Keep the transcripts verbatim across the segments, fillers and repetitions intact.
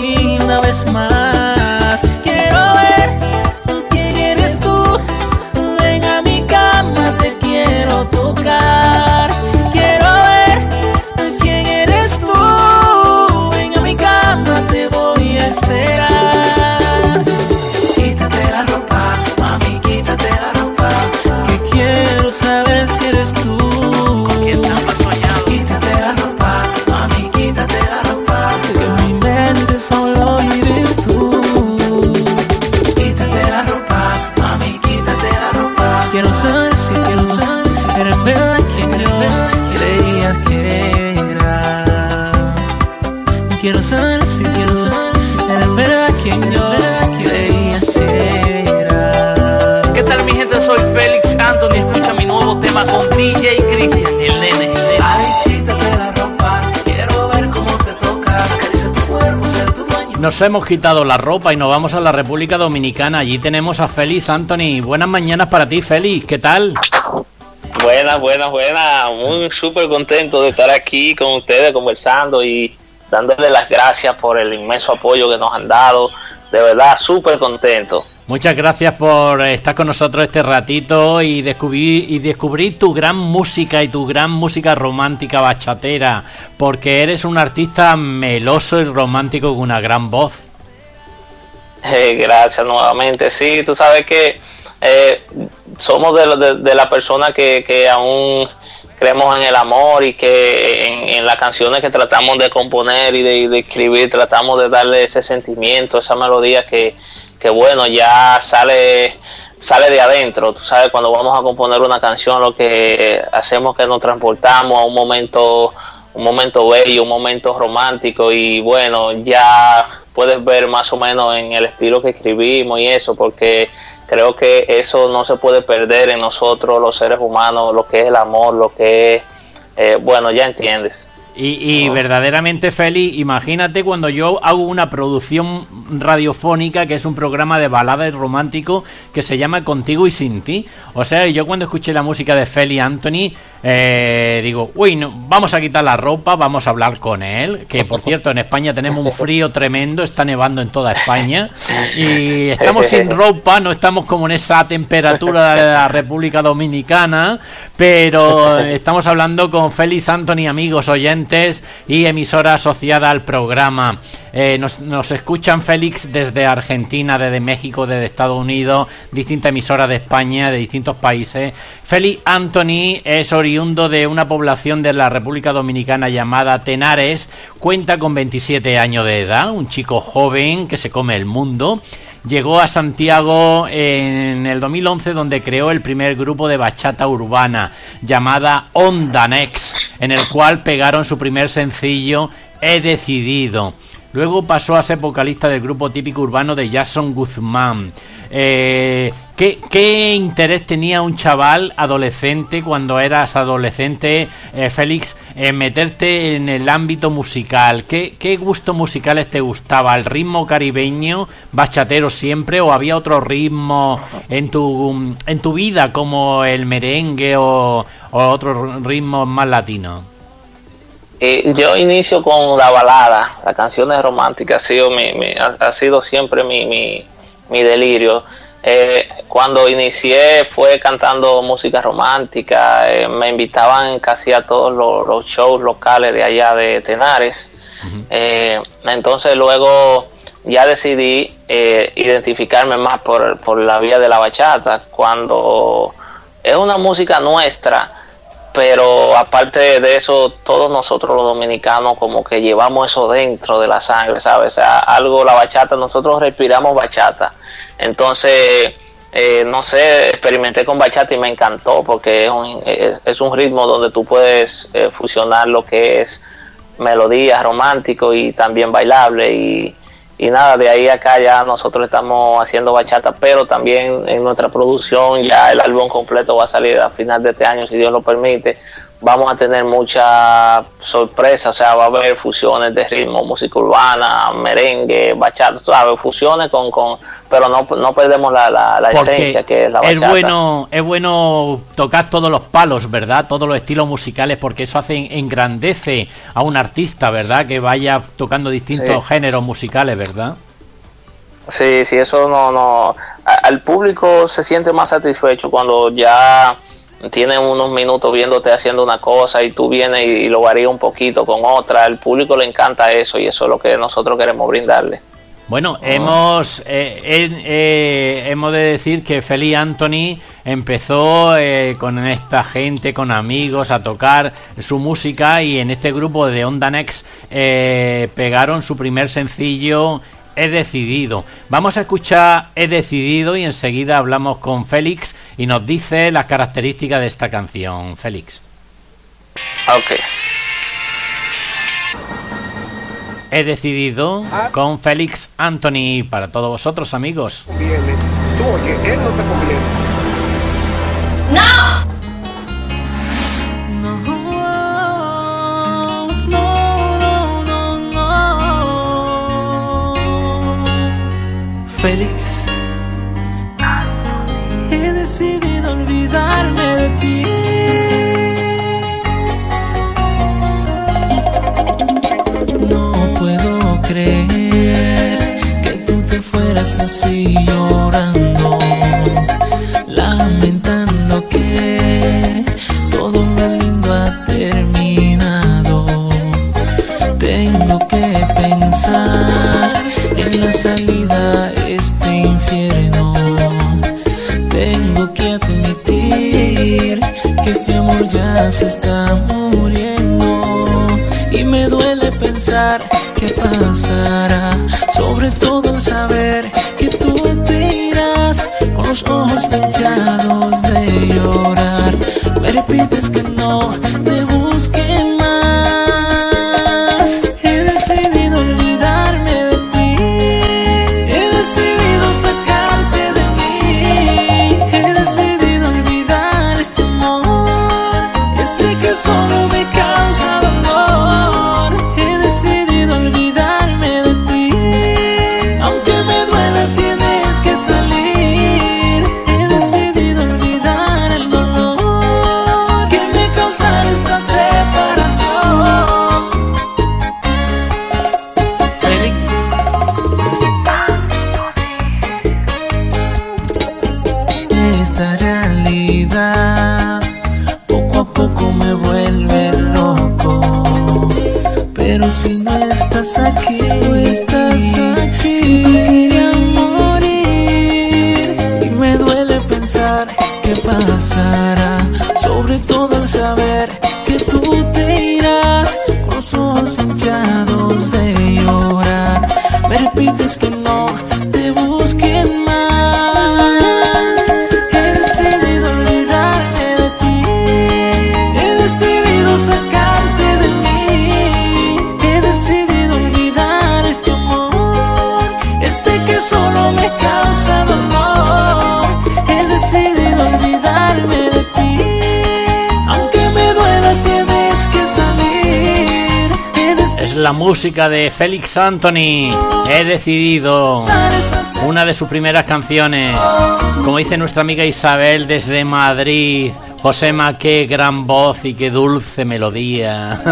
ti una vez más. Quiero ver quién eres tú. Ven a mi cama, te quiero tocar. Quiero ver quién eres tú. Ven a mi cama, te voy a esperar. Quítate la ropa, mami, quítate la ropa. Que quiero saber si eres tú. Quítate la ropa, mami, quítate la ropa. Que en mi mente solo eres tú. Quítate la ropa, mami, quítate la ropa. Quiero saber si, quiero saber si eres verdad quien yo creías que era. Quiero saber si, quiero saber si eres verdad quien yo creías que era. ¿Qué tal, mi gente? Soy Félix Anthony. Escucha mi nuevo tema con D J Cristian, el nene. Ay, quítate la ropa, quiero ver cómo te toca. Acaricia tu cuerpo, ser tu dueño. Nos hemos quitado la ropa y nos vamos a la República Dominicana. Allí tenemos a Félix Anthony. Buenas mañanas para ti, Félix. ¿Qué tal? Buenas, buenas, buenas. Muy súper contento de estar aquí con ustedes conversando y dándole las gracias por el inmenso apoyo que nos han dado. De verdad, súper contento. Muchas gracias por estar con nosotros este ratito y descubrir, y descubrir tu gran música y tu gran música romántica bachatera, porque eres un artista meloso y romántico con una gran voz. Eh, gracias nuevamente. Sí, tú sabes que eh, somos de, de, de la persona que, que aún creemos en el amor y que en, en las canciones que tratamos de componer y de, de escribir tratamos de darle ese sentimiento, esa melodía que que bueno, ya sale sale de adentro. Tú sabes, cuando vamos a componer una canción, lo que hacemos es que nos transportamos a un momento un momento bello, un momento romántico, y bueno, ya puedes ver más o menos en el estilo que escribimos y eso, porque creo que eso no se puede perder en nosotros los seres humanos, lo que es el amor, lo que es, eh, bueno, ya entiendes. Y, y oh. verdaderamente, Félix, imagínate cuando yo hago una producción radiofónica que es un programa de baladas romántico que se llama Contigo y Sin Ti. O sea, yo cuando escuché la música de Félix Anthony, eh, digo, uy, no, vamos a quitar la ropa, vamos a hablar con él. Que por cierto, en España tenemos un frío tremendo, está nevando en toda España y estamos sin ropa, no estamos como en esa temperatura de la República Dominicana, pero estamos hablando con Félix Anthony, amigos oyentes y emisora asociada al programa. Eh, nos, nos escuchan, Félix, desde Argentina, desde México, desde Estados Unidos, distintas emisoras de España, de distintos países. Félix Anthony es oriundo de una población de la República Dominicana llamada Tenares. Cuenta con veintisiete años de edad, un chico joven que se come el mundo. Llegó a Santiago en el dos mil once, donde creó el primer grupo de bachata urbana llamada Onda Next, en el cual pegaron su primer sencillo, He Decidido. Luego pasó a ser vocalista del grupo típico urbano de Jason Guzmán. Eh, ¿qué, ¿Qué interés tenía un chaval adolescente cuando eras adolescente, eh, Félix, en meterte en el ámbito musical? ¿Qué, ¿Qué gustos musicales te gustaba? ¿El ritmo caribeño, bachatero siempre, o había otro ritmo en tu, en tu vida como el merengue o, o otros ritmos más latinos? Eh, yo inicio con la balada, las canciones románticas, ha sido, mi, mi, ha, ha sido siempre mi, mi, mi delirio. Eh, cuando inicié fue cantando música romántica, eh, me invitaban casi a todos los, los shows locales de allá de Tenares. Uh-huh. eh, entonces luego ya decidí eh, identificarme más por, por la vía de la bachata, cuando es una música nuestra, pero aparte de eso, todos nosotros los dominicanos como que llevamos eso dentro de la sangre, ¿sabes? O sea, algo, la bachata, nosotros respiramos bachata. Entonces, eh, no sé, experimenté con bachata y me encantó, porque es un, es, es un ritmo donde tú puedes eh, fusionar lo que es melodía, romántico y también bailable, y Y nada, de ahí acá ya nosotros estamos haciendo bachata, pero también en nuestra producción ya el álbum completo va a salir a final de este año, si Dios lo permite, vamos a tener mucha sorpresa, o sea, va a haber fusiones de ritmo, música urbana, merengue, bachata, ¿sabes? Fusiones con, con pero no, no perdemos la, la, la esencia que es la bachata. Es bueno, es bueno tocar todos los palos, ¿verdad? Todos los estilos musicales, porque eso hace engrandece a un artista, ¿verdad? Que vaya tocando distintos sí. géneros musicales, ¿verdad? Sí, sí, eso no, no, al público se siente más satisfecho cuando ya tienen unos minutos viéndote haciendo una cosa y tú vienes y, y lo varías un poquito con otra. Al público le encanta eso y eso es lo que nosotros queremos brindarle. Bueno, oh. hemos eh, eh, eh, hemos de decir que Félix Anthony empezó eh, con esta gente, con amigos, a tocar su música, y en este grupo de Onda Next eh, pegaron su primer sencillo, He Decidido. Vamos a escuchar He Decidido y enseguida hablamos con Félix y nos dice las características de esta canción. Félix. Ok. He Decidido con Félix Anthony para todos vosotros, amigos. Viene. Tú, oye, él no te conviene. ¡No! Félix, he decidido olvidarme de ti. No puedo creer que tú te fueras así llorando, lamentando que todo lo lindo ha terminado. Tengo que pensar en la salida a este infierno. Tengo que admitir que este amor ya se está muriendo, y me duele pensar qué pasará, sobre todo al saber que tú te irás con los ojos hinchados de llorar. Me repites que no te busque más. He decidido olvidarme de ti, he decidido sacarte de mí, he decidido olvidar este amor, este que solo me causa dolor. He decidido olvidarme de ti, aunque me duela tienes que salir. He decidido olvidar el dolor que me causa esta separación. Félix. Esta realidad poco a poco me vuelve loco, pero si no estás aquí, no estás aquí, siempre quería morir. Y me duele pensar qué pasará, sobre todo al saber que tú te irás con los ojos hinchados de llorar. Me repites que no te busquen más. He decidido olvidarme de ti, he decidido sacarte de mí, he decidido olvidar este amor, este que solo me causa dolor. He decidido olvidarme de ti, aunque me duela tienes que salir. He decidido Es la música de Félix Anthony, He Decidido, una de sus primeras canciones. Como dice nuestra amiga Isabel desde Madrid: Josema, qué gran voz y qué dulce melodía.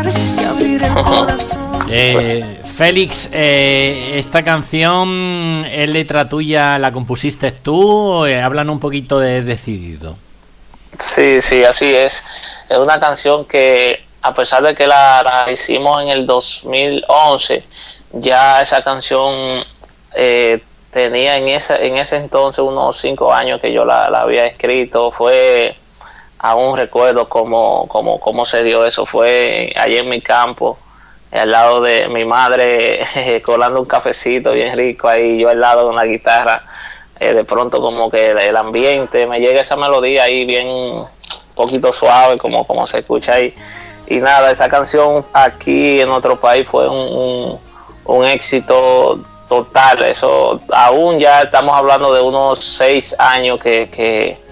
eh, Félix, eh, esta canción es letra tuya, ¿la compusiste tú? Eh, háblanos un poquito de Decidido. Sí, sí, así es. Es una canción que, a pesar de que la, la hicimos en el dos mil once, ya esa canción eh, tenía en ese, en ese entonces unos cinco años que yo la, la había escrito. Fue, aún recuerdo cómo, cómo, cómo se dio eso. Fue allí en mi campo, al lado de mi madre, eh, colando un cafecito bien rico ahí, yo al lado con la guitarra. Eh, de pronto como que el, el ambiente, me llega esa melodía ahí bien un poquito suave, como, como se escucha ahí. Y nada, esa canción aquí en nuestro país fue un, un, un éxito total. Eso, aún ya estamos hablando de unos seis años que, que,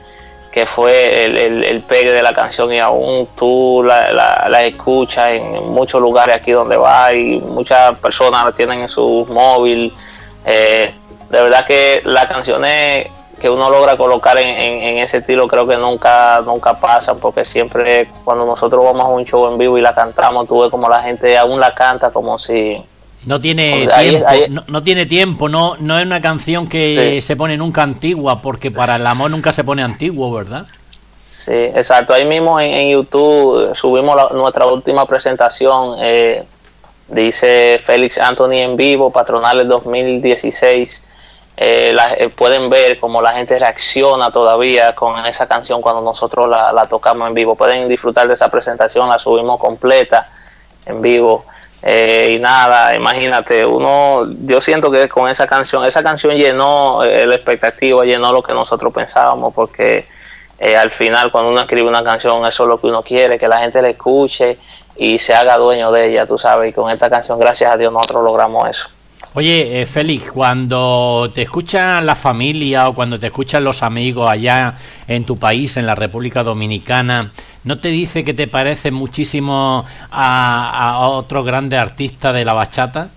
que fue el, el, el pegue de la canción, y aún tú la, la, la escuchas en muchos lugares aquí donde va, y muchas personas la tienen en su móvil. Eh, de verdad que las canciones que uno logra colocar en, en, en ese estilo creo que nunca nunca pasan, porque siempre cuando nosotros vamos a un show en vivo y la cantamos, tú ves como la gente aún la canta como si... No tiene Pues ahí- tiempo, ahí- no, no tiene tiempo, no, no es una canción que Sí. se pone nunca antigua, porque para el amor nunca se pone antiguo, ¿verdad? Sí, exacto. Ahí mismo en, en YouTube subimos la- nuestra última presentación. Eh, dice Félix Anthony en vivo, Patronales dos mil dieciséis. Eh, la- eh, pueden ver cómo la gente reacciona todavía con esa canción cuando nosotros la, la tocamos en vivo. Pueden disfrutar de esa presentación, la subimos completa en vivo. Eh, y nada, imagínate, uno, yo siento que con esa canción, esa canción llenó eh, la expectativa, llenó lo que nosotros pensábamos, porque eh, al final cuando uno escribe una canción, eso es lo que uno quiere, que la gente la escuche y se haga dueño de ella, tú sabes, y con esta canción, gracias a Dios, nosotros logramos eso. Oye, eh, Félix, cuando te escuchan la familia o cuando te escuchan los amigos allá en tu país, en la República Dominicana, ¿no te dice que te parece muchísimo a, a otro grande artista de la bachata?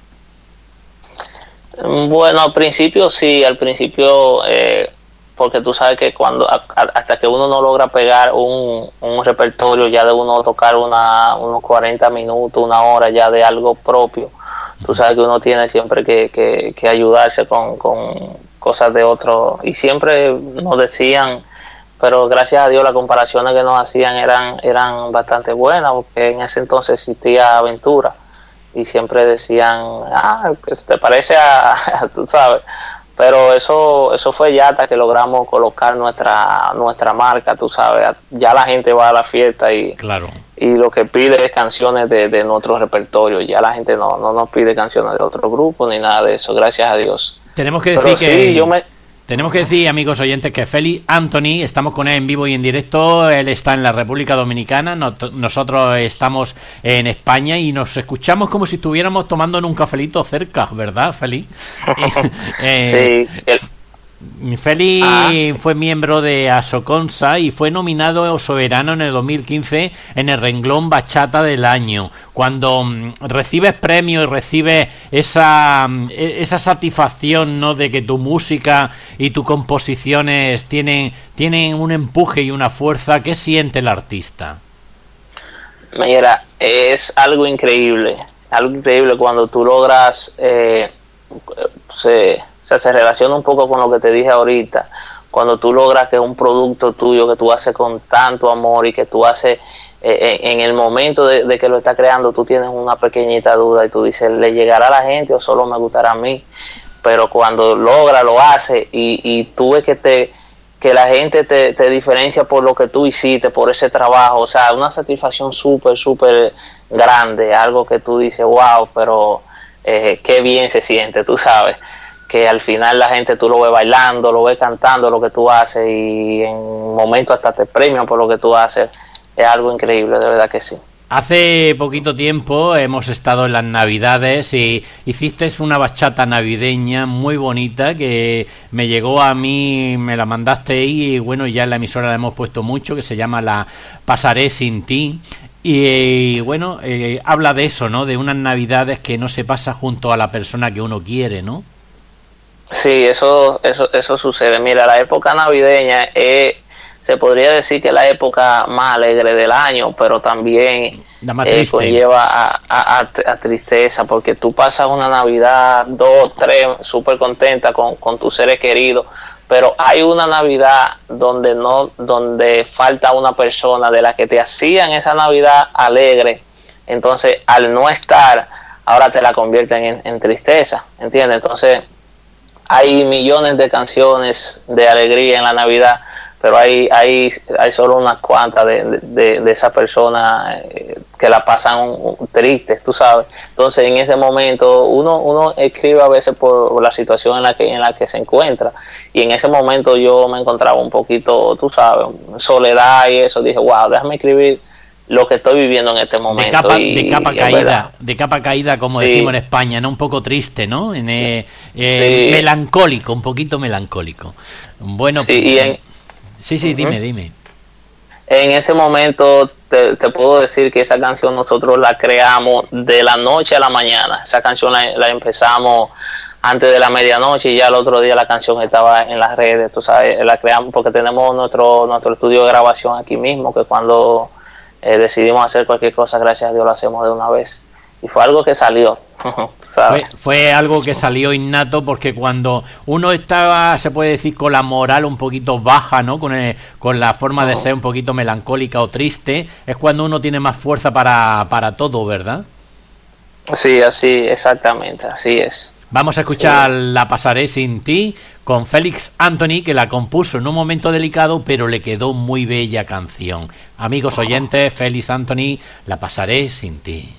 Bueno, al principio sí, al principio, eh, porque tú sabes que cuando a- a- hasta que uno no logra pegar un, un repertorio ya de uno tocar una, unos cuarenta minutos, una hora ya de algo propio, tú sabes que uno tiene siempre que, que, que ayudarse con, con cosas de otro, y siempre nos decían, pero gracias a Dios las comparaciones que nos hacían eran, eran bastante buenas, porque en ese entonces existía Aventura, y siempre decían, ah, que te parece a, a- tú sabes, pero eso eso fue ya hasta que logramos colocar nuestra nuestra marca, tú sabes, ya la gente va a la fiesta y, Claro. y lo que pide es canciones de, de nuestro repertorio, ya la gente no, no nos pide canciones de otro grupo ni nada de eso, gracias a Dios. Tenemos que Pero decir que... sí, yo me... Tenemos que decir, amigos oyentes, que Félix Anthony, estamos con él en vivo y en directo, él está en la República Dominicana, not- nosotros estamos en España y nos escuchamos como si estuviéramos tomando un cafelito cerca, ¿verdad, Félix? Eh, Sí, el- Félix Ah. fue miembro de Asoconsa y fue nominado soberano en el dos mil quince en el renglón Bachata del Año. Cuando mm, recibes premios y recibes esa, mm, e- esa satisfacción, ¿no?, de que tu música y tus composiciones tienen, tienen un empuje y una fuerza, ¿qué siente el artista? Mira, es algo increíble, algo increíble cuando tú logras, eh, se, o sea, se relaciona un poco con lo que te dije ahorita, cuando tú logras que un producto tuyo que tú haces con tanto amor y que tú haces eh, en el momento de, de que lo estás creando, tú tienes una pequeñita duda y tú dices, ¿le llegará a la gente o solo me gustará a mí? Pero cuando logra, lo hace y, y tú ves que te que la gente te, te diferencia por lo que tú hiciste, por ese trabajo, o sea, una satisfacción súper, súper grande, algo que tú dices, wow, pero eh, qué bien se siente, tú sabes, que al final la gente tú lo ves bailando, lo ves cantando lo que tú haces y en un momento hasta te premian por lo que tú haces, es algo increíble, de verdad que sí. Hace poquito tiempo hemos estado en las Navidades y hiciste una bachata navideña muy bonita que me llegó a mí, me la mandaste y bueno, ya en la emisora la hemos puesto mucho, que se llama La Pasaré Sin Ti. Y bueno, eh, habla de eso, ¿no? De unas Navidades que no se pasa junto a la persona que uno quiere, ¿no? Sí, eso, eso, eso sucede. Mira, la época navideña es, se podría decir que es la época más alegre del año, pero también La más eh, triste. conlleva a, a, a, a tristeza, porque tú pasas una Navidad, dos, tres, súper contenta con, con tus seres queridos, pero hay una Navidad donde no, donde falta una persona de la que te hacían esa Navidad alegre, entonces al no estar, ahora te la convierten en, en tristeza, ¿entiendes? Entonces hay millones de canciones de alegría en la Navidad, pero hay hay, hay solo unas cuantas de, de, de esas personas eh, que la pasan un, un, tristes, tú sabes. Entonces en ese momento uno uno escribe a veces por la situación en la que en la que se encuentra, y en ese momento yo me encontraba un poquito, tú sabes, soledad y eso, dije, wow, déjame escribir lo que estoy viviendo en este momento. De capa, y, de capa y caída, verdad. de capa caída, como Sí. decimos en España, ¿no? Un poco triste, ¿no? En, eh, Sí. eh, Sí. Melancólico, un poquito melancólico. Bueno, Sí, y en, Sí, sí, Uh-huh. dime, dime. En ese momento te, te puedo decir que esa canción nosotros la creamos de la noche a la mañana. Esa canción la, la empezamos antes de la medianoche y ya el otro día la canción estaba en las redes, tú sabes, la creamos porque tenemos nuestro nuestro estudio de grabación aquí mismo, que cuando eh, decidimos hacer cualquier cosa, gracias a Dios lo hacemos de una vez. Y fue algo que salió, ¿sabes? Fue, fue algo que salió innato, porque cuando uno estaba, se puede decir, con la moral un poquito baja, ¿no? Con, el, con la forma de ser un poquito melancólica o triste, es cuando uno tiene más fuerza para, para todo, ¿verdad? Sí, así, exactamente, así es. Vamos a escuchar Sí. La pasaré sin ti con Félix Anthony, que la compuso en un momento delicado, pero le quedó muy bella canción. Amigos oyentes, Félix Anthony, La pasaré sin ti.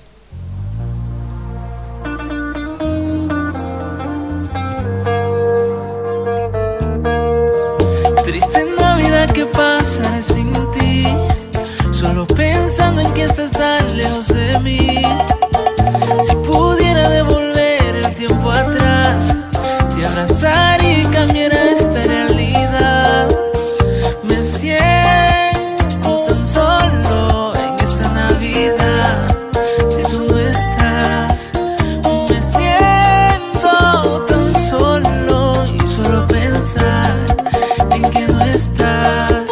Triste Navidad que pasaré sin ti, solo pensando en que estás tan lejos de mí. Si pudiera devolver el tiempo atrás, te abrazaría y cambiara esta realidad. Me siento tan solo en esta Navidad, si tú no estás. Me siento tan solo y solo pensar en que no estás.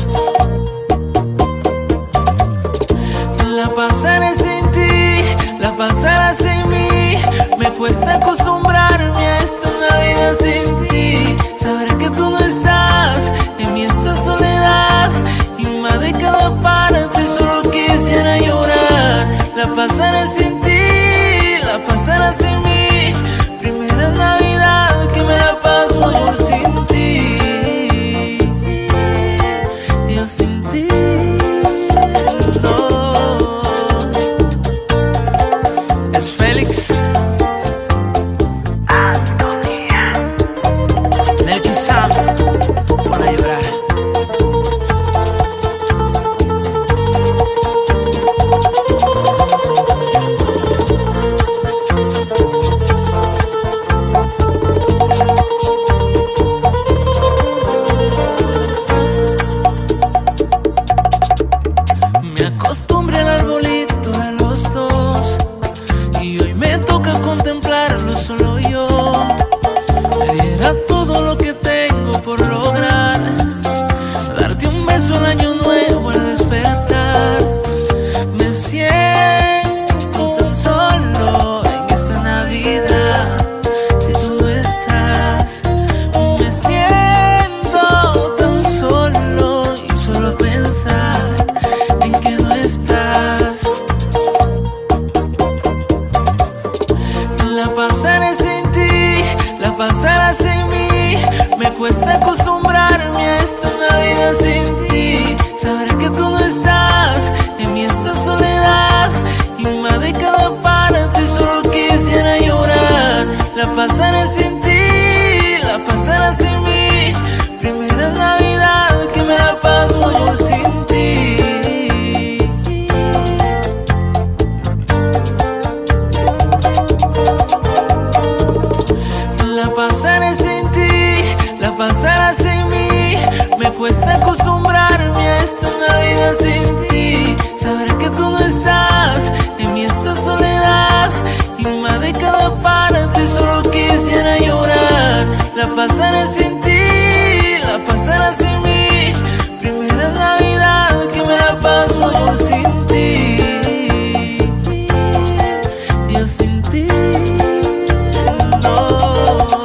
La pasaré sin ti, la pasaré sin mí. Me cuesta acostumbrarme a esta Navidad sin ti. Saber que tú no estás en mi esta soledad, y más de cada parte solo quisiera llorar. La pasaré sin ti, la pasaré sin mí. Primera Navidad que me la paso yo sin ti. Yo sin ti, no. Es Félix Anthony, del que sabe por a llorar. Me acostumbré al arbolito de los dos, y hoy me toca contemplarlo solo yo. Era todo lo que tengo por lograr, darte un beso al año nuevo al despertar. Me siento tan solo en esta Navidad, si tú no estás. Me siento tan solo y solo pensar en que no estás. La pasaré sin ti, la pasaré sin mí. Me cuesta acostumbrarme a esta Navidad sin ti. Saber que tú no estás en mi esta soledad, y más de cada parte solo quisiera llorar. La pasaré sin ti, la pasaré sin mí. Primera Navidad que me la paso yo sin ti. La pasaré sin ti, la pasaré sin mí. Me cuesta acostumbrarme a esta Navidad sin ti. Saber que tú no estás en mi esta soledad, y más de cada parte solo quisiera llorar. La pasaré sin ti, la pasaré sin mí. Primera Navidad que me la paso yo sin ti. Yo sin ti, no.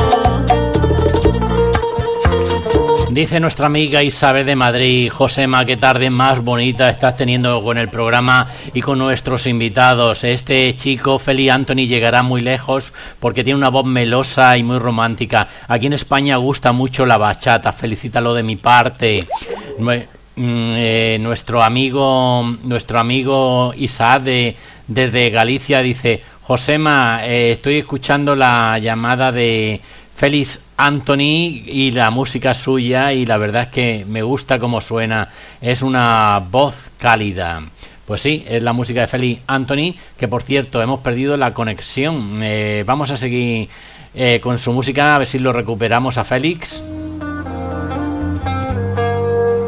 Dice nuestra amiga Isabel de Madrid: Josema, qué tarde más bonita estás teniendo con el programa y con nuestros invitados. Este chico, Félix Anthony, llegará muy lejos porque tiene una voz melosa y muy romántica. Aquí en España gusta mucho la bachata, felicítalo de mi parte. Nue- mm, eh, nuestro amigo nuestro amigo Isaac de, desde Galicia dice: Josema, eh, estoy escuchando la llamada de Félix Anthony y la música suya, y la verdad es que me gusta cómo suena, es una voz cálida. Pues sí, es la música de Félix Anthony, que por cierto hemos perdido la conexión. Eh, vamos a seguir eh, con su música, a ver si lo recuperamos a Félix.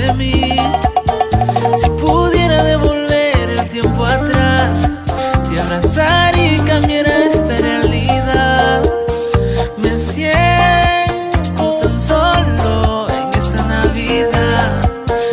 de mí. Si pudiera devolver el tiempo atrás, te abrazaría y cambiara esta realidad. Me siento tan solo en esta Navidad.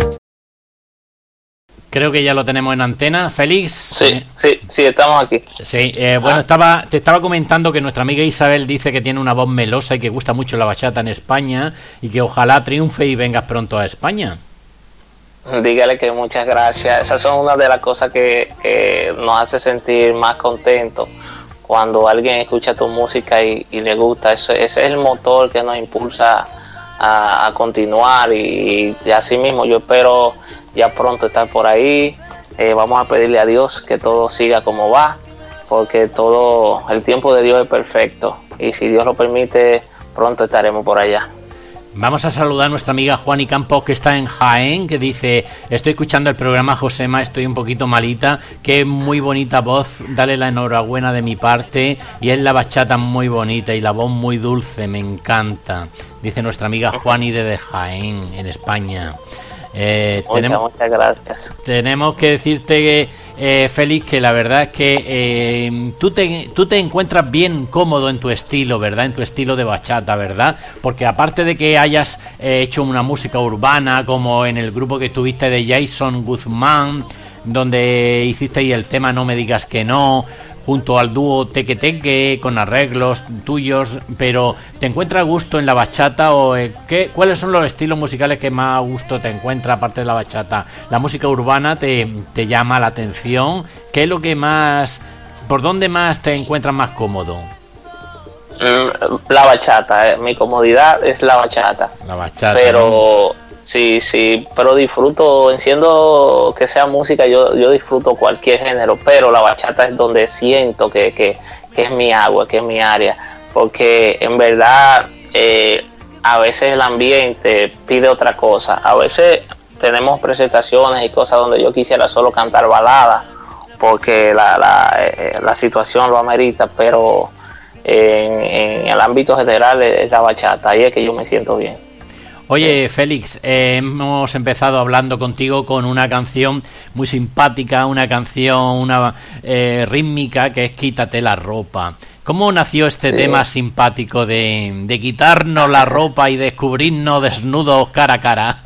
Creo que ya lo tenemos en antena. Félix. Sí, sí, sí, estamos aquí. Sí, eh, bueno, Ah. estaba, te estaba comentando que nuestra amiga Isabel dice que tiene una voz melosa y que gusta mucho la bachata en España y que ojalá triunfe y vengas pronto a España. Dígale que muchas gracias. Esas son una de las cosas que, que nos hace sentir más contentos cuando alguien escucha tu música y, y le gusta. Eso, ese es el motor que nos impulsa a, a continuar y, y así mismo yo espero ya pronto estar por ahí. Eh, vamos a pedirle a Dios que todo siga como va, porque todo el tiempo de Dios es perfecto y si Dios lo permite pronto estaremos por allá. Vamos a saludar a nuestra amiga Juani Campos, que está en Jaén, que dice: estoy escuchando el programa, Josema, estoy un poquito malita, qué muy bonita voz, dale la enhorabuena de mi parte, y es la bachata muy bonita y la voz muy dulce, me encanta, dice nuestra amiga Juani desde Jaén, en España. Eh, Muchas, tenemos, muchas gracias. tenemos que decirte que, eh, Félix, que la verdad es que eh, tú, te, tú te encuentras bien cómodo en tu estilo, ¿verdad? En tu estilo de bachata, ¿verdad? Porque aparte de que hayas eh, hecho una música urbana, como en el grupo que tuviste de Jason Guzmán, donde hicisteis el tema No me digas que no, junto al dúo Teque Teque, con arreglos tuyos, pero ¿te encuentras a gusto en la bachata o eh, qué, cuáles son los estilos musicales que más a gusto te encuentras aparte de la bachata? ¿La música urbana te, te llama la atención? ¿Qué es lo que más, por dónde más te encuentras más cómodo? La bachata, eh. mi comodidad es la bachata. La bachata. Pero sí, sí, pero disfruto, enciendo que sea música, yo, yo disfruto cualquier género, pero la bachata es donde siento que, que, que es mi agua, que es mi área, porque en verdad eh, a veces el ambiente pide otra cosa, a veces tenemos presentaciones y cosas donde yo quisiera solo cantar balada, porque la, la, eh, la situación lo amerita, pero en, en el ámbito general es la bachata, ahí es que yo me siento bien. Oye, Félix, eh, hemos empezado hablando contigo con una canción muy simpática, una canción una eh, rítmica que es Quítate la ropa. ¿Cómo nació este Sí. tema simpático de, de quitarnos la ropa y descubrirnos desnudos cara a cara?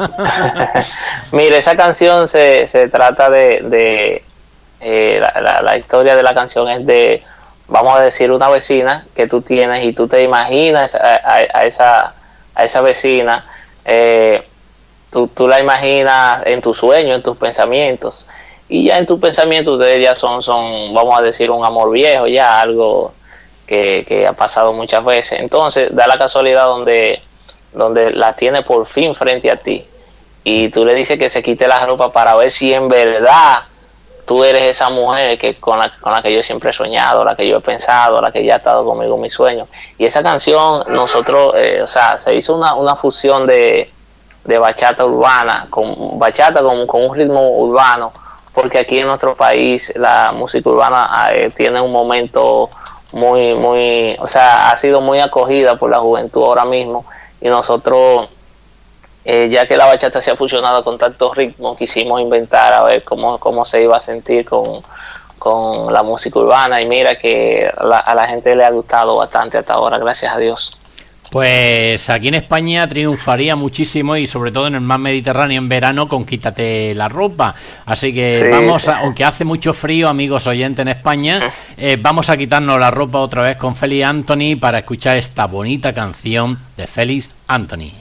Mire, esa canción se, se trata de... de eh, la, la, la historia de la canción es de, vamos a decir, una vecina que tú tienes y tú te imaginas a, a, a esa, a esa vecina. Eh, tú, tú la imaginas en tus sueños, en tus pensamientos, y ya en tus pensamientos ustedes ya son, son, vamos a decir, un amor viejo, ya algo que, que ha pasado muchas veces. Entonces da la casualidad donde, donde la tiene por fin frente a ti y tú le dices que se quite la ropa para ver si en verdad tú eres esa mujer que con la, con la que yo siempre he soñado, la que yo he pensado, la que ya ha estado conmigo en mis sueños. Y esa canción, nosotros, eh, o sea, se hizo una, una fusión de, de bachata urbana, con bachata con, con un ritmo urbano, porque aquí en nuestro país la música urbana eh, tiene un momento muy, muy, o sea, ha sido muy acogida por la juventud ahora mismo, y nosotros... Eh, ya que la bachata se ha fusionado con tantos ritmos, quisimos inventar a ver cómo, cómo se iba a sentir con, con la música urbana, y mira que la, a la gente le ha gustado bastante hasta ahora, gracias a Dios. Pues aquí en España triunfaría muchísimo y sobre todo en el mar Mediterráneo en verano con Quítate la ropa. Así que Sí, vamos, sí. a, aunque hace mucho frío, amigos oyentes en España, eh, vamos a quitarnos la ropa otra vez con Félix Anthony para escuchar esta bonita canción de Félix Anthony.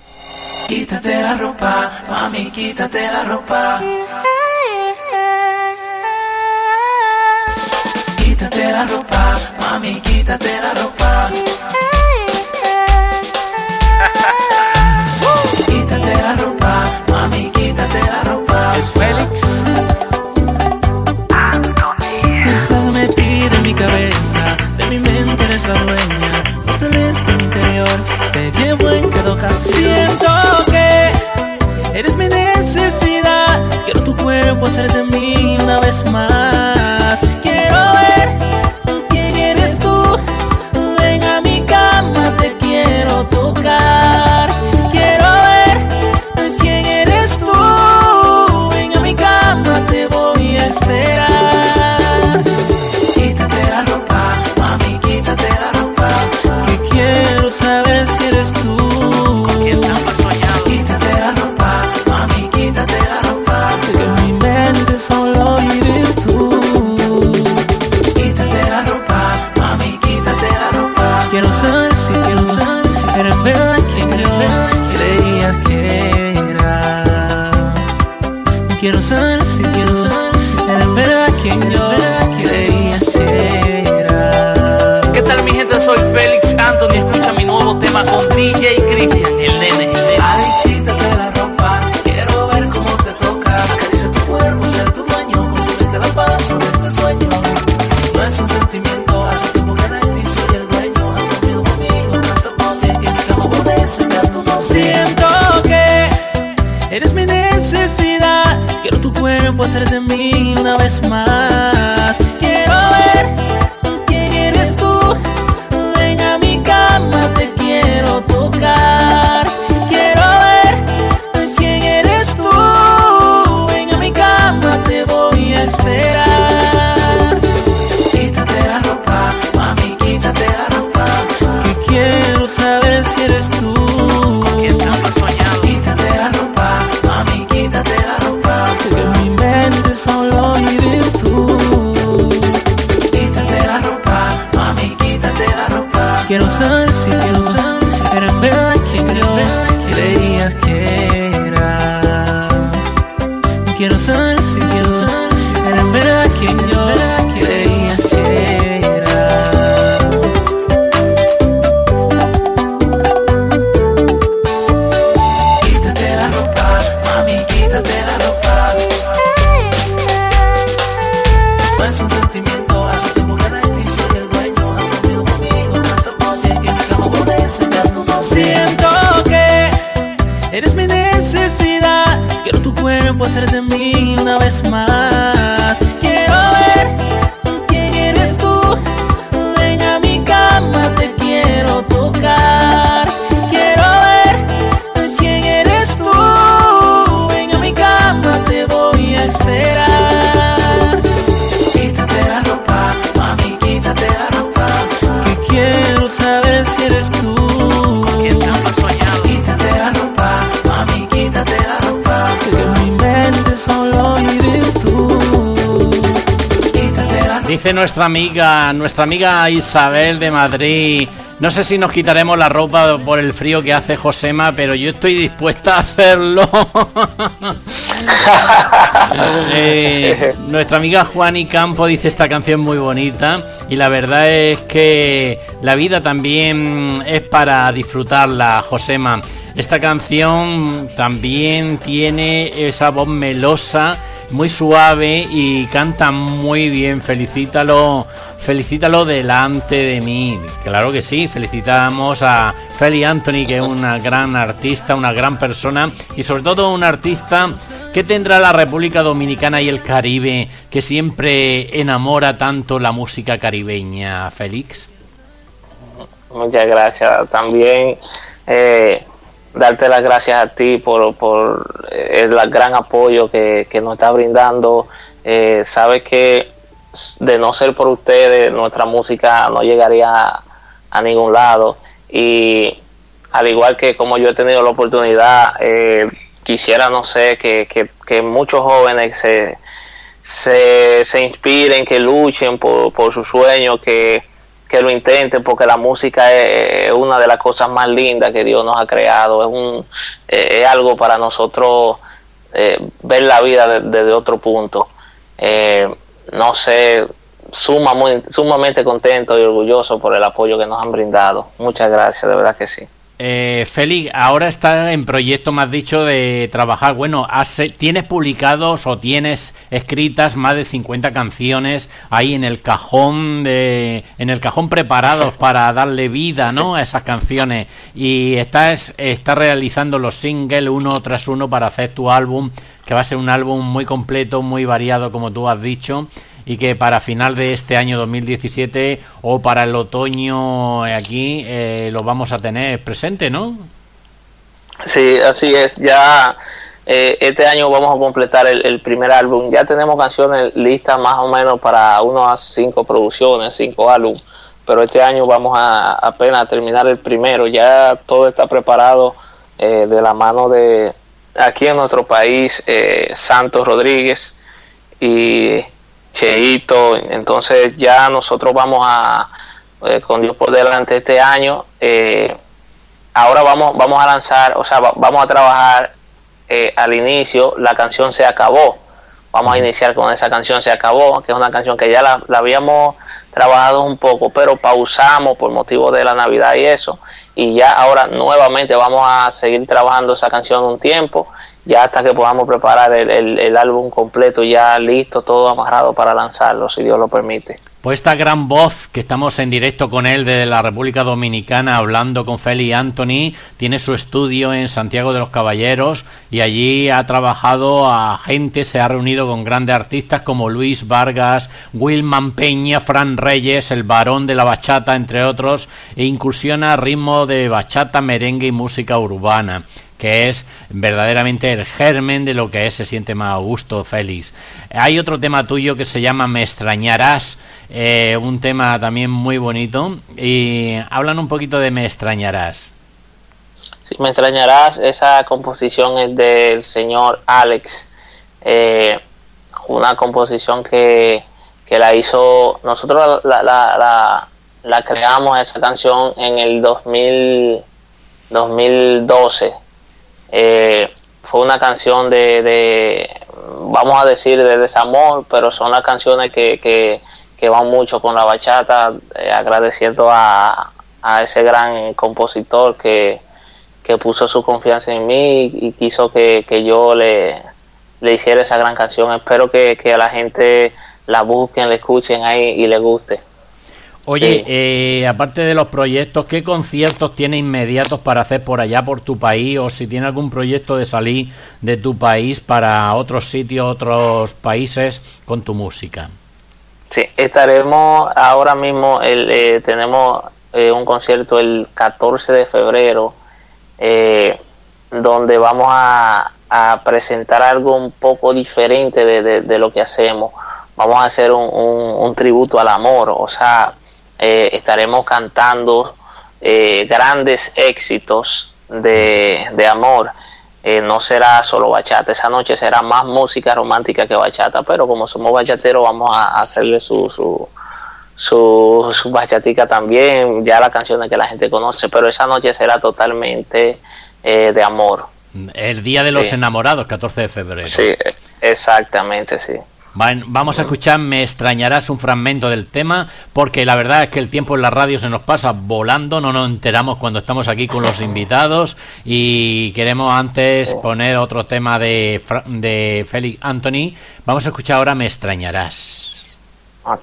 Quítate la ropa, mami, quítate la ropa. Quítate la ropa, mami, quítate la ropa. Quítate la ropa, mami, quítate la ropa. Es Félix Anthony. Estás metida en mi cabeza, de mi mente eres la dueña. No sales de mi interior, te llevo en cada ocasión. Siento que eres mi necesidad. Quiero tu cuerpo hacer de mí una vez más. Quiero ver quién eres tú. Ven a mi cama, te quiero tocar. Quiero ver quién eres tú. Quiero saber si, quiero saber si eres verdad quien yo creía que era. ¿Qué tal, mi gente? Soy Félix Anthony. Escucha mi nuevo tema con D J Cristian, el nene. El nene. Ay, quítate la ropa, quiero ver cómo te toca. Acaricia tu cuerpo, ser tu dueño, consumirte la paso de este sueño. No es un sentimiento, hace tiempo que de ti soy el dueño. Has dormido conmigo tantas noches que mi cama puede ser tu nombre. Siento que eres mi necesidad, quiero tu cuerpo hacer de mí una vez más. Quiero ver quién eres tú, ven a mi cama, te quiero tocar. Quiero ver quién eres tú, ven a mi cama, te voy a esperar. Quítate la ropa, mami, quítate la ropa, que quiero saber si eres tú. Quítate la ropa, mami, quítate la ropa, que en mi mente solo vives tú. Quítate la ropa, mami, quítate la ropa. Quiero saber si, quiero saber si eres verdad quien yo creías que era. Quiero saber si, quiero saber si eres verdad quien yo creías que era. Quítate la ropa, mami, quítate la ropa. No es un sentimiento, hace tiempo que de ti soy el dueño. Has dormido conmigo tantas noches que mi cama puede ser tu nombre. Siento que eres mi necesidad, quiero tu cuerpo hacer de mí una vez más. Quiero ver quién eres tú, ven a mi cama, te quiero tocar. Quiero ver quién eres tú, ven a mi cama, te voy a esperar. Quítate la ropa, mami, quítate la ropa, que quiero saber si eres tú. Quítate la ropa, mami, quítate la ropa, que en mi mente solo vives tú. Quítate la ropa. Dice nuestra amiga, nuestra amiga Isabel de Madrid: no sé si nos quitaremos la ropa por el frío que hace, Josema, pero yo estoy dispuesta a hacerlo. eh, nuestra amiga Juani Campo dice: esta canción es muy bonita, y la verdad es que la vida también es para disfrutarla, Josema. Esta canción también tiene esa voz melosa, muy suave, y canta muy bien. Felicítalo, felicítalo delante de mí. Claro que sí, felicitamos a Félix Anthony, que es una gran artista, una gran persona, y sobre todo un artista que tendrá la República Dominicana y el Caribe, que siempre enamora tanto la música caribeña. Félix. Muchas gracias. También eh, darte las gracias a ti por, por el gran apoyo que, que nos está brindando. Eh, sabes que de no ser por ustedes, nuestra música no llegaría a, a ningún lado. Y al igual que como yo he tenido la oportunidad, eh, quisiera, no sé, que, que, que muchos jóvenes se, se, se inspiren, que luchen por, por sus sueños, que, que lo intenten, porque la música es una de las cosas más lindas que Dios nos ha creado. Es, un, es algo para nosotros eh, ver la vida desde de, de otro punto. Eh, no sé, suma, muy, sumamente contento y orgulloso por el apoyo que nos han brindado. Muchas gracias, de verdad que sí. Eh, Félix, ahora estás en proyecto, me has dicho, de trabajar. Bueno, has, tienes publicados o tienes escritas más de cincuenta canciones ahí en el cajón de, en el cajón preparados para darle vida, ¿no?, a esas canciones. Y estás, estás realizando los singles uno tras uno para hacer tu álbum, que va a ser un álbum muy completo, muy variado, como tú has dicho, y que para final de este año dos mil diecisiete o para el otoño aquí eh, lo vamos a tener presente, ¿no? Sí, así es. Ya eh, este año vamos a completar el, el primer álbum. Ya tenemos canciones listas más o menos para unas cinco producciones, cinco álbumes, pero este año vamos a apenas a terminar el primero. Ya todo está preparado eh, de la mano de aquí en nuestro país, eh, Santos Rodríguez y Cheito. Entonces ya nosotros vamos a eh, con Dios por delante este año, eh, ahora vamos vamos a lanzar, o sea, va, vamos a trabajar eh, al inicio la canción Se Acabó. Vamos a iniciar con esa canción Se Acabó, que es una canción que ya la, la habíamos trabajado un poco, pero pausamos por motivo de la Navidad y eso, y ya ahora nuevamente vamos a seguir trabajando esa canción un tiempo, ya hasta que podamos preparar el, el, el álbum completo, ya listo, todo amarrado para lanzarlo, si Dios lo permite. Pues esta gran voz, que estamos en directo con él desde la República Dominicana, hablando con Félix Anthony, tiene su estudio en Santiago de los Caballeros y allí ha trabajado a gente, se ha reunido con grandes artistas como Luis Vargas, Wilman Peña, Fran Reyes, el Barón de la Bachata, entre otros, e incursiona a ritmo de bachata, merengue y música urbana, que es verdaderamente el germen de lo que es Se Siente Más a Gusto, Félix. Hay otro tema tuyo que se llama Me Extrañarás, eh, un tema también muy bonito, y hablan un poquito de Me Extrañarás. Sí, Me Extrañarás, esa composición es del señor Alex, eh, una composición que, que la hizo, nosotros la, la, la, la creamos esa canción en el dos mil doce. Eh, fue una canción de, de, vamos a decir, de desamor, pero son las canciones que, que, que van mucho con la bachata, eh, agradeciendo a, a ese gran compositor que, que puso su confianza en mí y, y quiso que, que yo le, le hiciera esa gran canción. Espero que, que a la gente la busquen, la escuchen ahí y le guste. Oye, Sí. eh, aparte de los proyectos, ¿qué conciertos tienes inmediatos para hacer por allá, por tu país? O si tienes algún proyecto de salir de tu país para otros sitios, otros países con tu música. Sí, estaremos ahora mismo, el, eh, tenemos eh, un concierto el catorce de febrero, eh, donde vamos a, a presentar algo un poco diferente de, de, de lo que hacemos. Vamos a hacer un, un, un tributo al amor, o sea, Eh, estaremos cantando eh, grandes éxitos de, de amor. Eh, no será solo bachata, esa noche será más música romántica que bachata, pero como somos bachateros vamos a, a hacerle su, su, su, su bachatica también, ya las canciones que la gente conoce, pero esa noche será totalmente eh, de amor. El Día de los Sí. Enamorados, catorce de febrero. Sí, exactamente, sí. Vamos a escuchar Me Extrañarás, un fragmento del tema, porque la verdad es que el tiempo en la radio se nos pasa volando, no nos enteramos cuando estamos aquí con los invitados, y queremos antes Sí. poner otro tema de, de Félix Anthony. Vamos a escuchar ahora Me Extrañarás. Ah.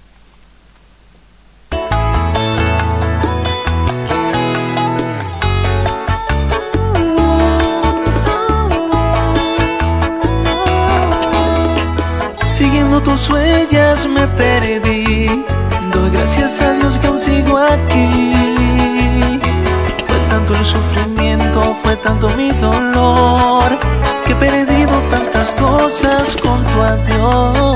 Siguiendo tus huellas me perdí. Doy gracias a Dios que aún sigo aquí. Fue tanto el sufrimiento, fue tanto mi dolor, que he perdido tantas cosas con tu adiós.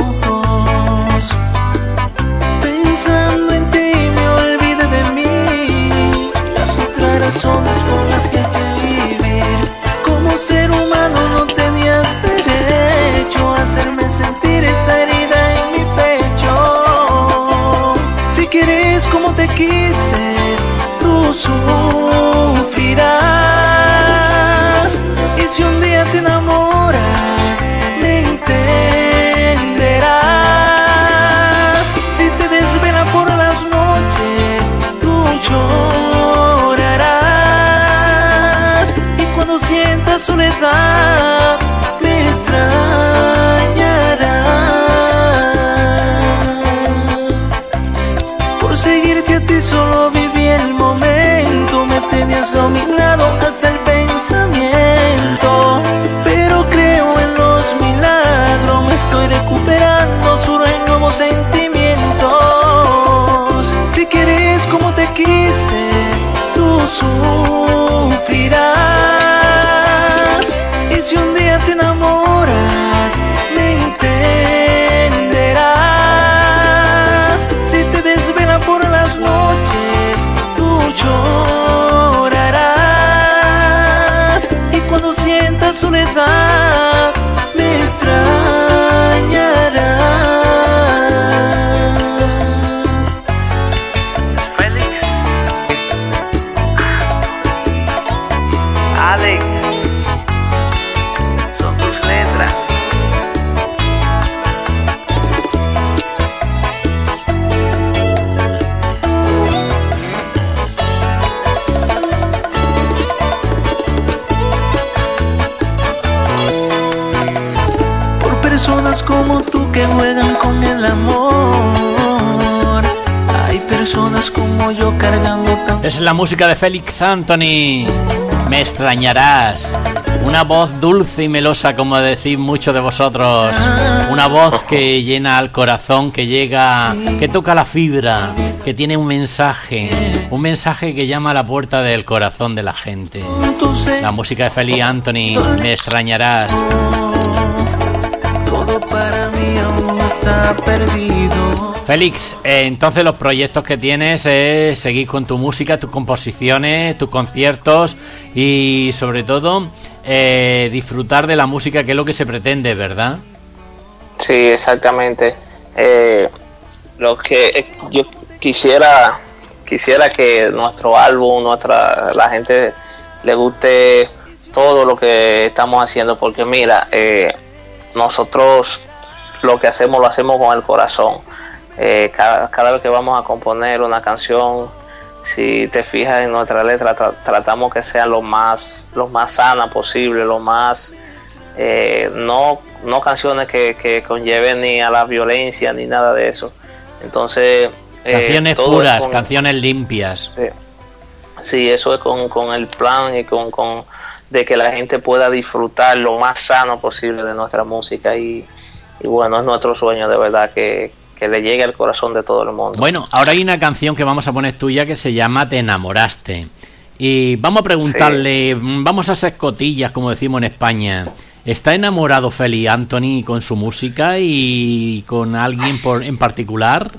Pensando en ti me olvidé de mí, las otras razones por las que hay que vivir. Como ser humano no tenías derecho a hacerme sentir esta herida en mi pecho. Si quieres como te quise, tú sufrirás. Y si un día te enamoras, me entenderás. Si te desvelas por las noches, tú llorarás. personas como tú que juegan con el amor. Hay personas como yo cargando tan... Es la música de Félix Anthony. Me extrañarás. Una voz dulce y melosa, como decís muchos de vosotros. Una voz que llena al corazón, que llega, que toca la fibra, que tiene un mensaje, un mensaje que llama a la puerta del corazón de la gente. La música de Félix Anthony, Me extrañarás. Todo para mí aún está perdido. Félix, eh, entonces los proyectos que tienes es seguir con tu música, tus composiciones, tus conciertos y sobre todo eh, disfrutar de la música, que es lo que se pretende, ¿verdad? Sí, exactamente. Eh, lo que eh, yo quisiera quisiera que nuestro álbum, nuestra la gente le guste todo lo que estamos haciendo, porque mira, eh, nosotros lo que hacemos lo hacemos con el corazón. Eh, cada, cada vez que vamos a componer una canción, si te fijas en nuestra letra, tra- tratamos que sean lo más lo más sana posible, lo más eh, no no canciones que, que conlleven ni a la violencia ni nada de eso. Entonces eh, canciones puras, con, canciones limpias. Sí, sí, eso es con, con el plan y con, con de que la gente pueda disfrutar lo más sano posible de nuestra música, y, y bueno, es nuestro sueño de verdad que que le llegue al corazón de todo el mundo. Bueno, ahora hay una canción que vamos a poner tuya que se llama Te enamoraste. Y vamos a preguntarle, sí. Vamos a hacer cotillas, como decimos en España. ¿Está enamorado Félix Anthony con su música y con alguien por en particular?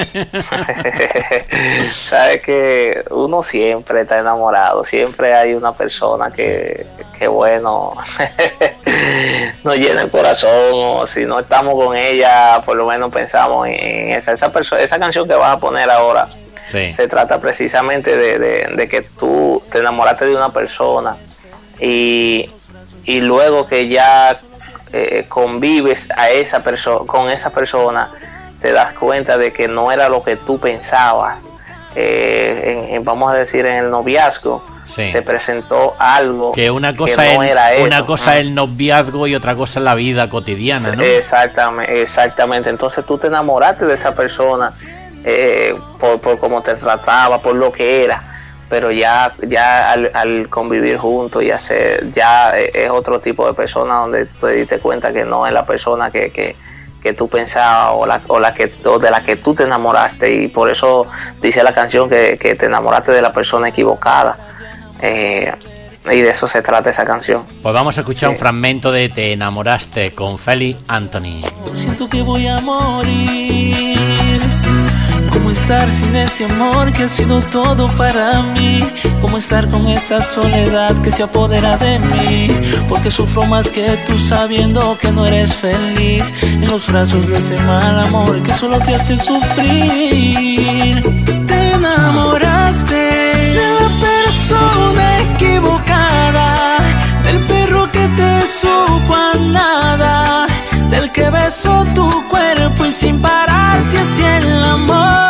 Sabes que uno siempre está enamorado, siempre hay una persona que, que bueno, nos llena el corazón, o si no estamos con ella, por lo menos pensamos en esa esa persona, esa canción que vas a poner ahora. Sí. Se trata precisamente de, de, de que tú te enamoraste de una persona y y luego que ya eh, convives a esa persona con esa persona, te das cuenta de que no era lo que tú pensabas. Eh, en, en, vamos a decir, en el noviazgo, sí, te presentó algo que una cosa que no es, era una eso. cosa ¿no? es el noviazgo y otra cosa es la vida cotidiana, ¿no? Exactamente, exactamente. Entonces tú te enamoraste de esa persona eh, por, por cómo te trataba, por lo que era. Pero ya ya al, al convivir juntos y hacer, ya es otro tipo de persona, donde te diste cuenta que no es la persona que, que, que tú pensabas o la, o la que o de la que tú te enamoraste, y por eso dice la canción que, que te enamoraste de la persona equivocada, eh, y de eso se trata esa canción. Pues vamos a escuchar sí. un fragmento de Te enamoraste con Félix Anthony. Siento que voy a morir. ¿Cómo estar sin este amor que ha sido todo para mí? ¿Cómo estar con esta soledad que se apodera de mí? Porque sufro más que tú sabiendo que no eres feliz en los brazos de ese mal amor que solo te hace sufrir. Te enamoraste de la persona equivocada, del perro que te supo a nada, del que besó tu cuerpo y sin pararte hacia el amor.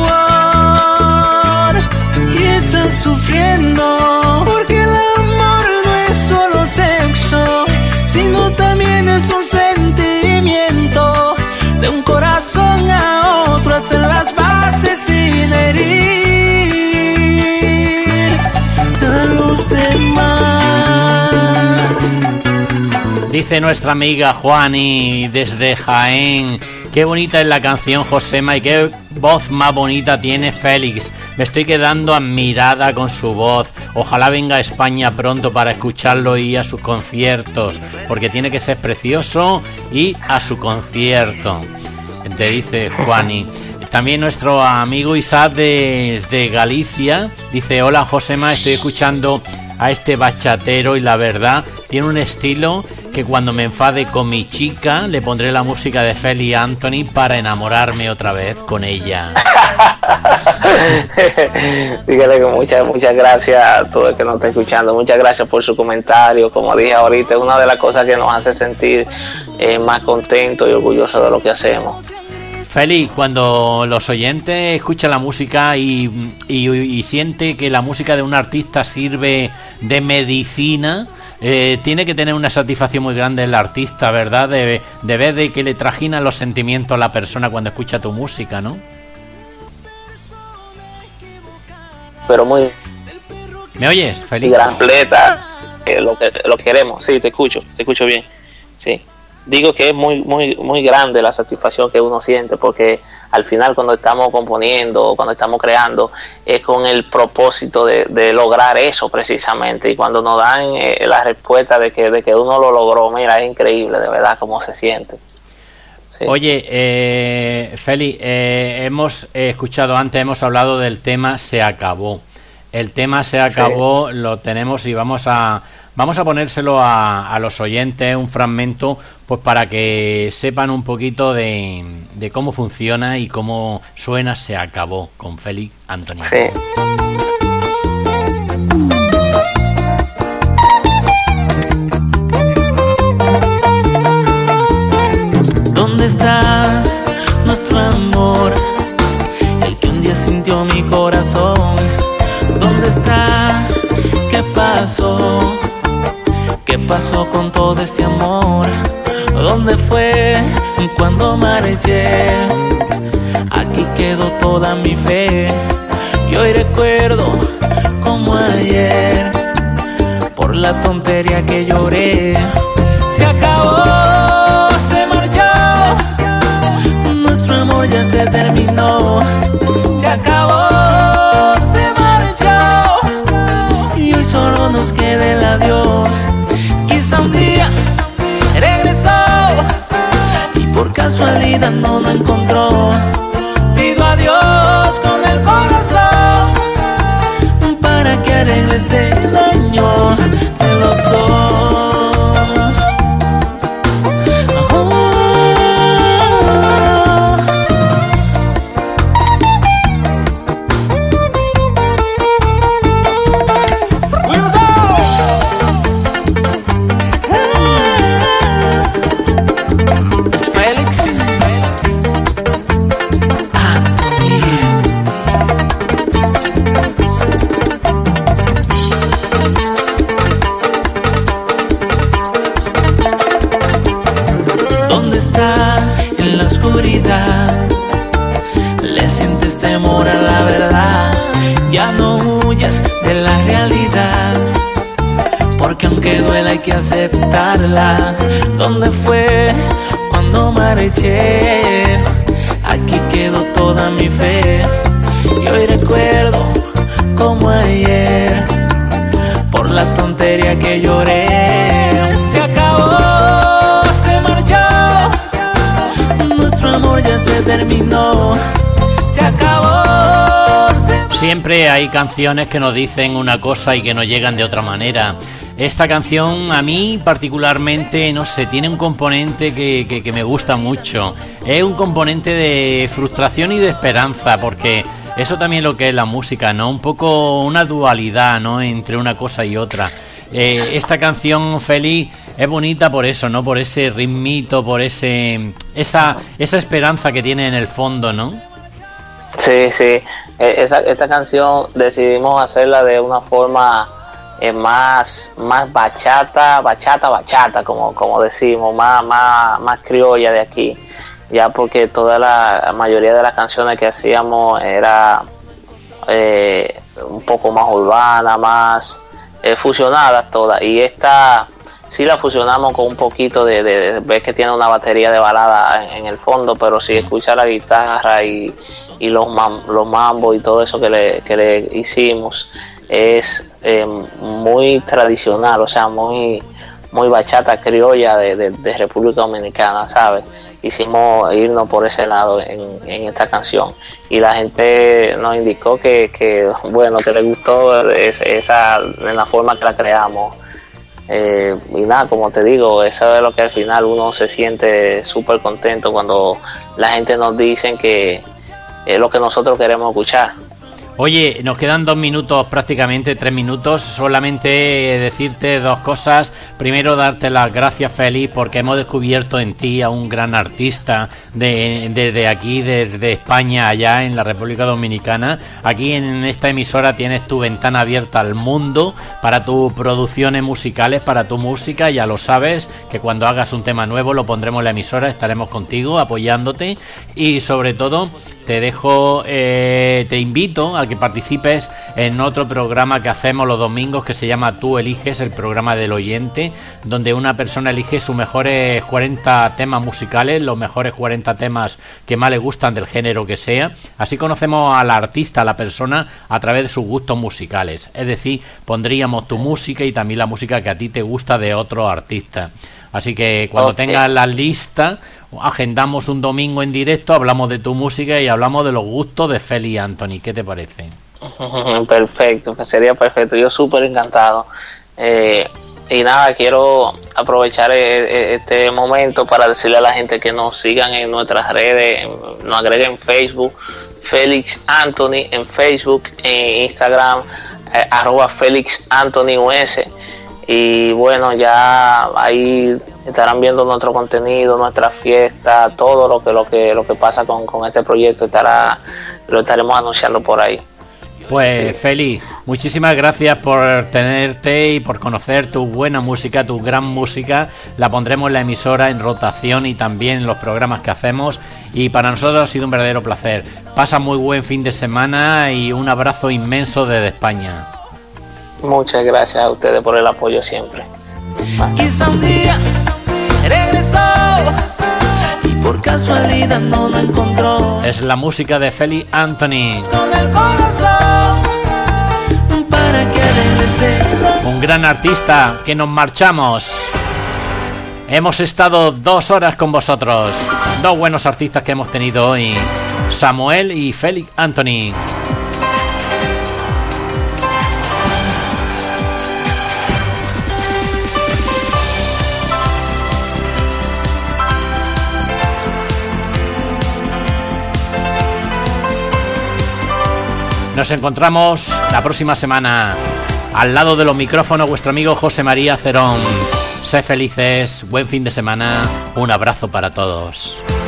Y estás sufriendo porque el amor no es solo sexo, sino también es un sentimiento de un corazón a otro, hacer las bases sin herir a los demás. Dice nuestra amiga Juani desde Jaén: qué bonita es la canción, Josema, y qué voz más bonita tiene Félix. Me estoy quedando admirada con su voz. Ojalá venga a España pronto para escucharlo y ir a sus conciertos, porque tiene que ser precioso y a su concierto. Te dice Juani. También nuestro amigo Isaac desde Galicia dice: hola Josema, estoy escuchando a este bachatero y la verdad tiene un estilo que cuando me enfade con mi chica le pondré la música de Félix Anthony para enamorarme otra vez con ella. Dígale que muchas muchas gracias a todo el que nos está escuchando, muchas gracias por su comentario. Como dije ahorita, es una de las cosas que nos hace sentir eh, más contentos y orgullosos de lo que hacemos. Félix, cuando los oyentes escuchan la música y, y, y siente que la música de un artista sirve de medicina, eh, tiene que tener una satisfacción muy grande el artista, ¿verdad? De, de ver de que le trajinan los sentimientos a la persona cuando escucha tu música, ¿no? Pero muy... ¿Me oyes, Félix? Y gran completa, eh, lo que lo que queremos. Sí, te escucho, te escucho bien. Sí. Digo que es muy muy muy grande la satisfacción que uno siente, porque al final cuando estamos componiendo, cuando estamos creando, es con el propósito de, de lograr eso precisamente, y cuando nos dan eh, la respuesta de que de que uno lo logró, mira, es increíble de verdad cómo se siente. Sí. Oye, eh, Félix, eh, hemos eh, escuchado antes, hemos hablado del tema Se Acabó. El tema Se Acabó, sí. Lo tenemos y vamos a vamos a ponérselo a, a los oyentes, un fragmento, pues para que sepan un poquito de, de cómo funciona y cómo suena Se Acabó con Félix Antonio. Sí. ¿Dónde está nuestro amor? El que un día sintió mi corazón. ¿Dónde está? ¿Qué pasó? ¿Qué pasó con todo este amor? ¿Dónde fue cuando marché? Aquí quedó toda mi fe. Y hoy recuerdo como ayer, por la tontería que lloré. Se acabó, se marchó, nuestro amor ya se terminó. Se acabó, se marchó, y hoy solo nos queda el adiós. Quizá un día regresó y por casualidad no lo encontró. Pido a Dios con el corazón para que arregle este daño de los dos. Le sientes temor a la verdad, ya no huyas de la realidad, porque aunque duela hay que aceptarla. ¿Dónde fue cuando marché? Aquí quedó toda mi fe, y hoy recuerdo como ayer, por la tontería que lloré. Se acabó, se marchó, nuestro amor ya se terminó. Se acabó, se... Siempre hay canciones que nos dicen una cosa y que nos llegan de otra manera. Esta canción a mí particularmente, no sé, tiene un componente que, que, que me gusta mucho. Es un componente de frustración y de esperanza, porque eso también es lo que es la música, ¿no? Un poco una dualidad, ¿no? Entre una cosa y otra. Eh, esta canción, Félix, es bonita por eso, ¿no? Por ese ritmito, por ese esa esa esperanza que tiene en el fondo, ¿no? Sí, sí. Esa, esta canción decidimos hacerla de una forma eh, más más bachata, bachata, bachata, como como decimos, más más más criolla de aquí, ya porque toda la mayoría de las canciones que hacíamos era eh, un poco más urbana, más eh, fusionadas todas, y esta sí la fusionamos con un poquito de, de, de ves que tiene una batería de balada en, en el fondo, pero si escucha la guitarra y, y los mam, los mambos y todo eso que le, que le hicimos es eh, muy tradicional, o sea, muy muy bachata criolla de, de, de República Dominicana, ¿sabes? Hicimos irnos por ese lado en, en esta canción, y la gente nos indicó que, que bueno, que le gustó esa, en la forma que la creamos. Eh, y nada, como te digo, eso es lo que al final uno se siente súper contento cuando la gente nos dice que es lo que nosotros queremos escuchar. Oye, nos quedan dos minutos, prácticamente tres minutos. Solamente decirte dos cosas. Primero, darte las gracias, Félix, porque hemos descubierto en ti a un gran artista de, desde aquí, desde España, allá en la República Dominicana. Aquí en esta emisora tienes tu ventana abierta al mundo para tus producciones musicales, para tu música. Ya lo sabes, que cuando hagas un tema nuevo lo pondremos en la emisora, estaremos contigo, apoyándote. Y sobre todo, te dejo, eh, te invito a que participes en otro programa que hacemos los domingos que se llama Tú Eliges, el programa del oyente, donde una persona elige sus mejores cuarenta temas musicales, los mejores cuarenta temas que más le gustan del género que sea. Así conocemos al artista, a la persona, a través de sus gustos musicales. Es decir, pondríamos tu música y también la música que a ti te gusta de otro artista. Así que cuando okay. tengas la lista, agendamos un domingo en directo, hablamos de tu música y hablamos de los gustos de Félix Anthony. ¿Qué te parece? Perfecto, sería perfecto. Yo súper encantado. Eh, y nada, quiero aprovechar este momento para decirle a la gente que nos sigan en nuestras redes, nos agreguen en Facebook, Félix Anthony en Facebook, en Instagram, eh, arroba Félix Anthony U S. Y bueno, ya ahí estarán viendo nuestro contenido, nuestra fiesta, todo lo que lo que lo que pasa con, con este proyecto estará lo estaremos anunciando por ahí. Pues sí. Félix, muchísimas gracias por tenerte y por conocer tu buena música, tu gran música. La pondremos en la emisora en rotación y también en los programas que hacemos. Y para nosotros ha sido un verdadero placer. Pasa muy buen fin de semana y un abrazo inmenso desde España. Muchas gracias a ustedes por el apoyo siempre. Quizá un día regresó y por casualidad no lo encontró. Es la música de Félix Anthony. Con el corazón para que desde un gran artista. Que nos marchamos. Hemos estado dos horas con vosotros. Dos buenos artistas que hemos tenido hoy, Samuel y Félix Anthony. Nos encontramos la próxima semana. Al lado de los micrófonos, vuestro amigo José María Cerón. Sé felices, buen fin de semana, un abrazo para todos.